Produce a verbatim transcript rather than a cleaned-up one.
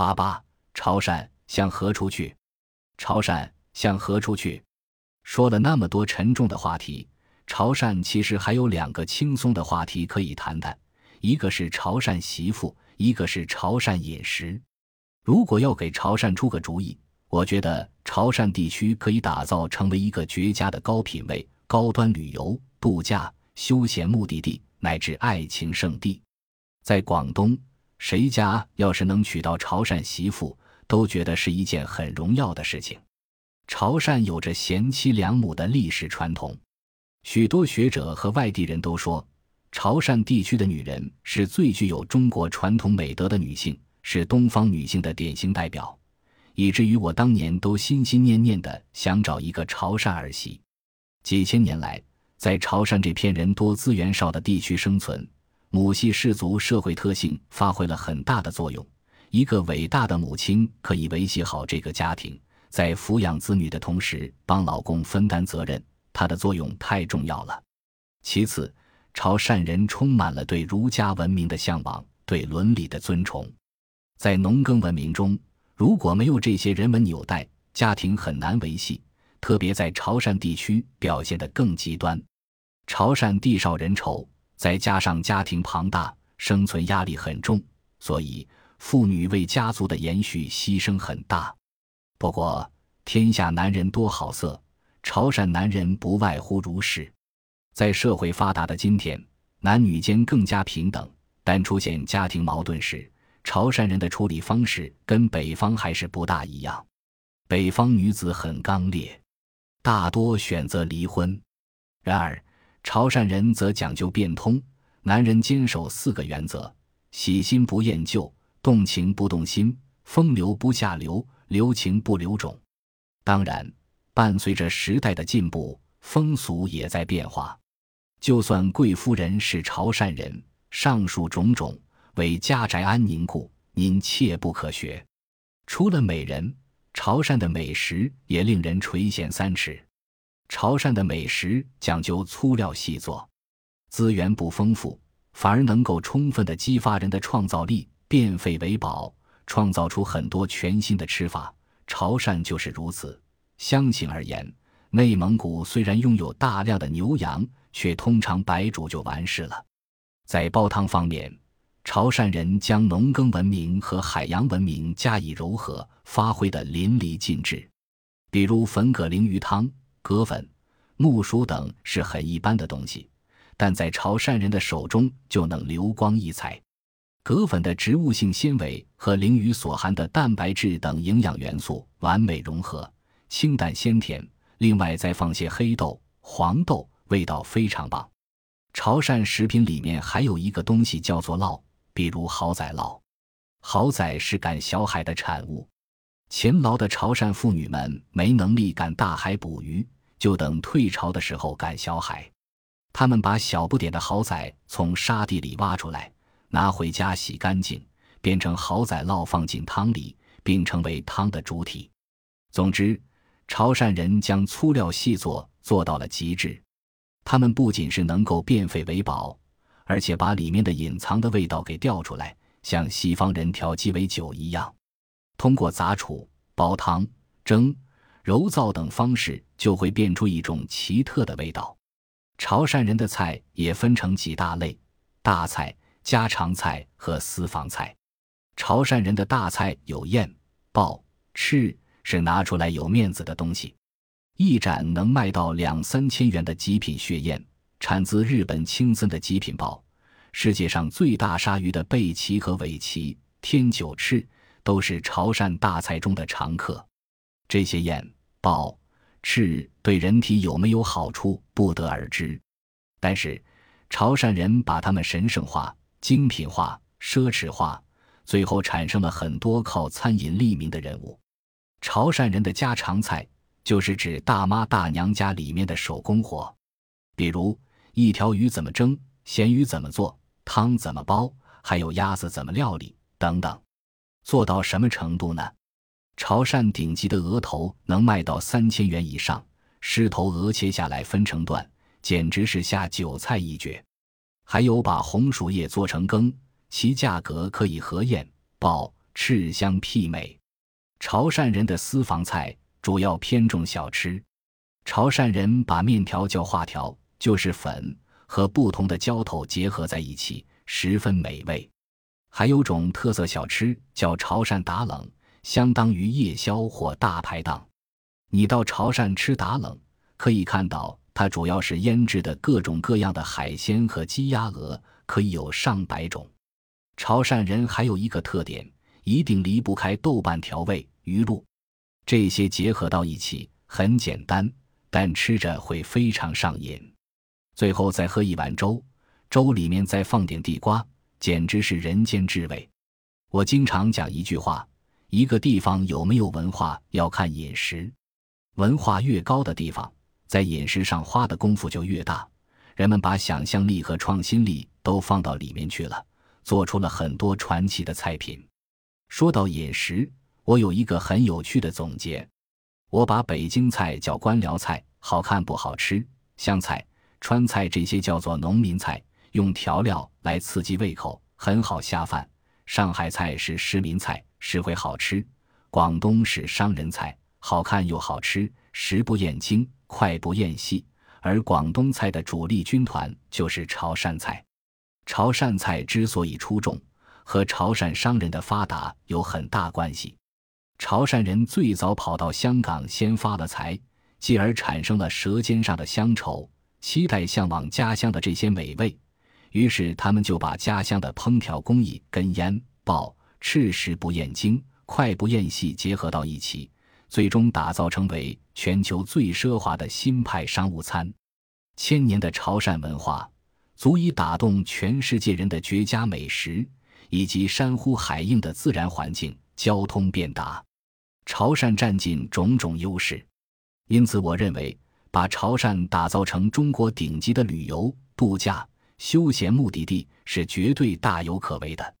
八八，潮汕向何处去？潮汕向何处去？说了那么多沉重的话题，潮汕其实还有两个轻松的话题可以谈谈，一个是潮汕媳妇，一个是潮汕饮食。如果要给潮汕出个主意，我觉得潮汕地区可以打造成为一个绝佳的高品位、高端旅游、度假、休闲目的地乃至爱情圣地。在广东，谁家要是能娶到潮汕媳妇，都觉得是一件很荣耀的事情。潮汕有着贤妻良母的历史传统，许多学者和外地人都说，潮汕地区的女人是最具有中国传统美德的女性，是东方女性的典型代表，以至于我当年都心心念念地想找一个潮汕儿媳。几千年来，在潮汕这片人多资源少的地区生存，母系氏族社会特性发挥了很大的作用。一个伟大的母亲可以维系好这个家庭，在抚养子女的同时帮老公分担责任，它的作用太重要了。其次，潮汕人充满了对儒家文明的向往，对伦理的尊崇。在农耕文明中，如果没有这些人文纽带，家庭很难维系，特别在潮汕地区表现得更极端。潮汕地少人稠，再加上家庭庞大，生存压力很重，所以妇女为家族的延续牺牲很大。不过天下男人多好色，潮汕男人不外乎如是。在社会发达的今天，男女间更加平等，但出现家庭矛盾时，潮汕人的处理方式跟北方还是不大一样。北方女子很刚烈，大多选择离婚。然而潮汕人则讲究变通，男人坚守四个原则：喜新不厌旧，动情不动心，风流不下流，留情不留种。当然，伴随着时代的进步，风俗也在变化。就算贵夫人是潮汕人，上述种种为家宅安宁故，您切不可学。除了美人，潮汕的美食也令人垂涎三尺。潮汕的美食讲究粗料细做，资源不丰富，反而能够充分地激发人的创造力，变废为宝，创造出很多全新的吃法。潮汕就是如此。相形而言，内蒙古虽然拥有大量的牛羊，却通常白煮就完事了。在煲汤方面，潮汕人将农耕文明和海洋文明加以糅合，发挥得淋漓尽致。比如粉葛鲮鱼汤，葛粉、木薯等是很一般的东西，但在潮汕人的手中就能流光溢彩。葛粉的植物性纤维和鲮鱼所含的蛋白质等营养元素完美融合，清淡鲜甜，另外再放些黑豆、黄豆，味道非常棒。潮汕食品里面还有一个东西叫做烙，比如蚝仔烙。蚝仔是赶小海的产物，勤劳的潮汕妇女们没能力赶大海捕鱼，就等退潮的时候赶小海。她们把小不点的蚝仔从沙地里挖出来，拿回家洗干净，变成蚝仔烙放进汤里，并成为汤的主体。总之，潮汕人将粗料细做做到了极致。他们不仅是能够变废为宝，而且把里面的隐藏的味道给调出来，像西方人调鸡尾酒一样，通过杂储、煲汤、蒸、揉造等方式，就会变出一种奇特的味道。潮汕人的菜也分成几大类：大菜、家常菜和私房菜。潮汕人的大菜有燕、鲍、翅，是拿出来有面子的东西。一盏能卖到两三千元的极品血燕，产自日本青森的极品鲍，世界上最大鲨鱼的背鳍和尾鳍、天九翅都是潮汕大菜中的常客。这些燕、鲍、翅对人体有没有好处不得而知，但是潮汕人把它们神圣化、精品化、奢侈化，最后产生了很多靠餐饮利民的人物。潮汕人的家常菜就是指大妈大娘家里面的手工活，比如一条鱼怎么蒸，咸鱼怎么做，汤怎么煲，还有鸭子怎么料理等等。做到什么程度呢？潮汕顶级的鹅头能卖到三千元以上，狮头鹅切下来分成段，简直是下酒菜一绝。还有把红薯叶做成羹，其价格可以和燕、鲍、 赤香媲美。潮汕人的私房菜主要偏重小吃。潮汕人把面条叫化条，就是粉和不同的浇头结合在一起，十分美味。还有种特色小吃叫潮汕打冷，相当于夜宵或大排档。你到潮汕吃打冷，可以看到它主要是腌制的各种各样的海鲜和鸡鸭鹅，可以有上百种。潮汕人还有一个特点，一定离不开豆瓣调味、鱼露，这些结合到一起很简单，但吃着会非常上瘾。最后再喝一碗粥，粥里面再放点地瓜，简直是人间至味。我经常讲一句话，一个地方有没有文化要看饮食，文化越高的地方，在饮食上花的功夫就越大，人们把想象力和创新力都放到里面去了，做出了很多传奇的菜品。说到饮食，我有一个很有趣的总结，我把北京菜叫官僚菜，好看不好吃；湘菜、川菜这些叫做农民菜，用调料来刺激胃口，很好下饭；上海菜是市民菜，实惠好吃；广东是商人菜，好看又好吃，食不厌精，快不厌细。而广东菜的主力军团就是潮汕菜。潮汕菜之所以出众，和潮汕商人的发达有很大关系。潮汕人最早跑到香港先发了财，继而产生了舌尖上的乡愁，期待向往家乡的这些美味，于是他们就把家乡的烹调工艺跟腌、爆、赤食不厌精，快不厌细结合到一起，最终打造成为全球最奢华的新派商务餐。千年的潮汕文化足以打动全世界人的绝佳美食，以及山呼海映的自然环境，交通便达。潮汕占尽种种优势，因此我认为把潮汕打造成中国顶级的旅游、度假、休闲目的地是绝对大有可为的。